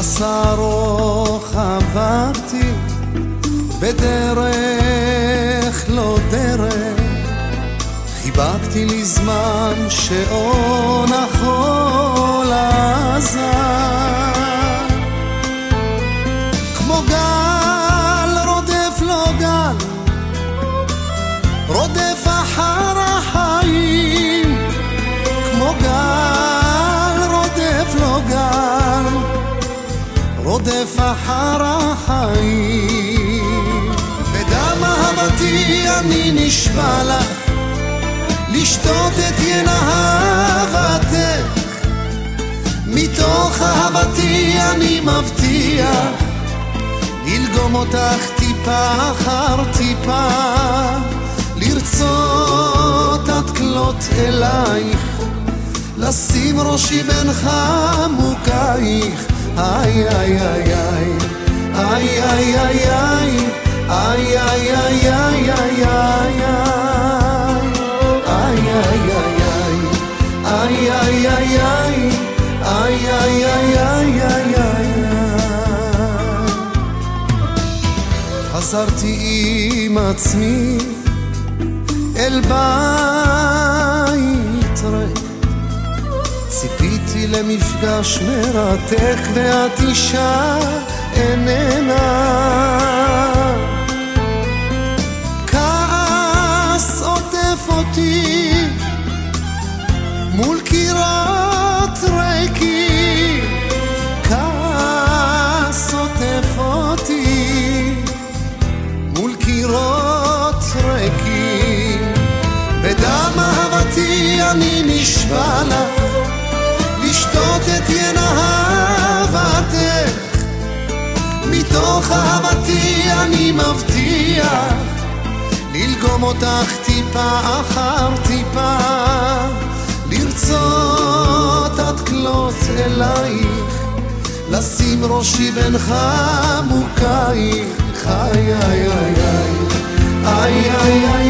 מסע ארוך עברתי בדרך לא דרך, חיבקתי לי זמן שעון החול עזר, כמו גל רודף לו גל, רודף אחר החיים, כמו גל רודף לו גל, רודף אחר החיים. בדם אהבתי אני נשבע לך, לשתות את יין אהבתך, מתוך אהבתי אני מבטיח, ללגום אותך טיפה אחר טיפה, לרצות עד כלות אלייך, לשים ראשי בין חמוקייך. איי איי איי איי איי איי איי איי איי איי איי איי. חזרתי עם עצמי אל בית ריק, ציפיתי למפגש מרתק ואת אישה איננה, כעס עוטף אותי מול קירות ריקים, כעס עוטף אותי מול קירות ריקים. בדם אהבתי אני נשבע לך, לשתות את יין אהבתך, מתוך אהבתי אני מבטיח, ללגום אותך טיפה אחר טיפה, לרצות עד כלות אלייך, לשים ראשי בין חמוקייך. איי איי איי איי איי איי